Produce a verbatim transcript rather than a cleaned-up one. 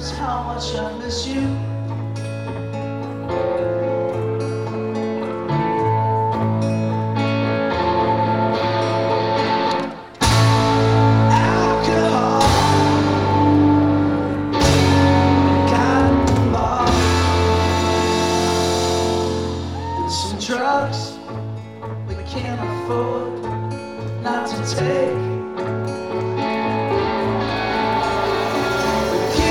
knows how much I miss you. Alcohol and cotton ball and some drugs we can't afford not to take.